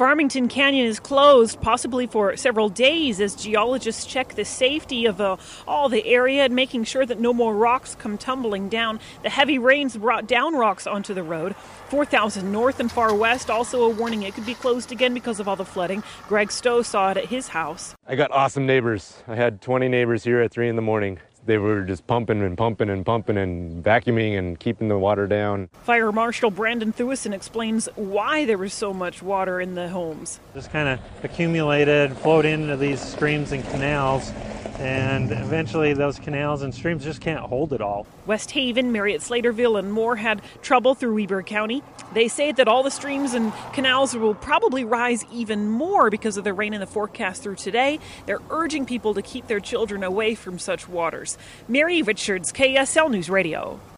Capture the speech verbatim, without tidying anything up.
Farmington Canyon is closed, possibly for several days, as geologists check the safety of uh, all the area and making sure that no more rocks come tumbling down. The heavy rains brought down rocks onto the road. four thousand north and far west, also a warning it could be closed again because of all the flooding. Greg Stowe saw it at his house. I got awesome neighbors. I had twenty neighbors here at three in the morning. They were just pumping and pumping and pumping and vacuuming and keeping the water down. Fire Marshal Brandon Thewison explains why there was so much water in the homes. Just kind of accumulated, flowed into these streams and canals, and eventually those canals and streams just can't hold it all. West Haven, Marriott, Slaterville, and more had trouble through Weber County. They say that all the streams and canals will probably rise even more because of the rain in the forecast through today. They're urging people to keep their children away from such waters. Mary Richards, K S L News Radio.